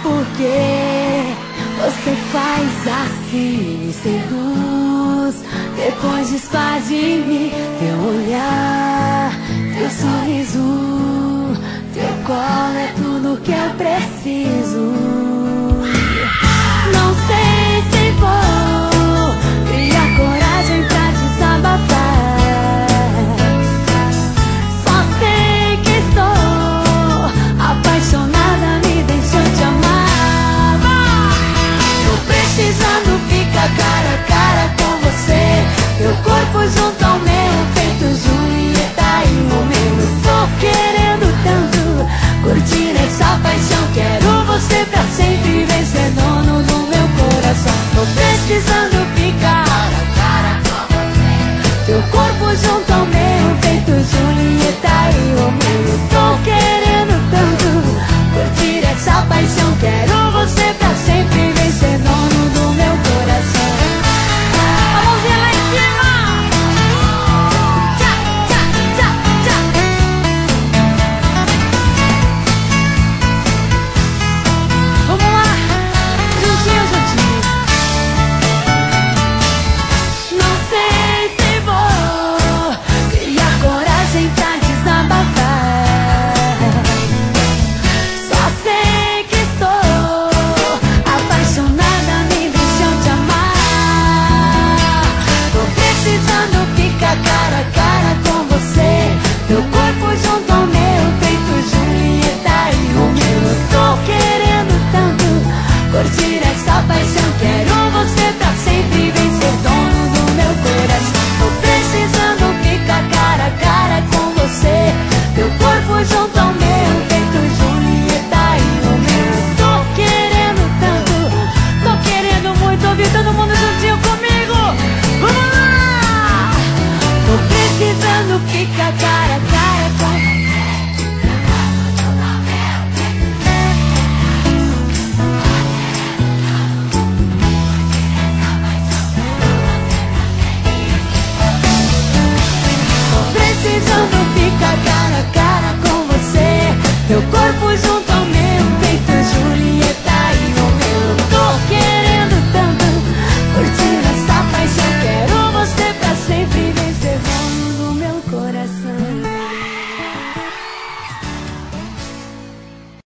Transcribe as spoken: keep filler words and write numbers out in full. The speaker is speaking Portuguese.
por que você faz assim, me seduz. Depois desfaz de mim teu olhar, teu sorriso, teu colo é tudo que eu preciso. Não sei se vou criar coragem pra desabafar. Só sei que estou apaixonada, me deixa eu te amar. Tô precisando ficar cara a cara com você, teu corpo junto ao meu, feito Julieta e Romeu. Eu tô querendo tanto curtir essa paixão, quero você pra sempre, vem ser dono do meu coração. Tô precisando ficar cara a cara com você, teu corpo junto ao meu, feito Julieta e Romeu. Eu tô querendo tanto curtir essa paixão, quero você pra sempre, vem ser dono do meu coração. A mãozinha lá em cima. Tchá, tchá, tchá, tchá. Vamos lá, juntinho, juntinho. Não sei se vou criar coragem pra desabafar. Só sei que estou apaixonada, me deixa eu te amar. Tô precisando ficar cara a cara com você, teu corpo junto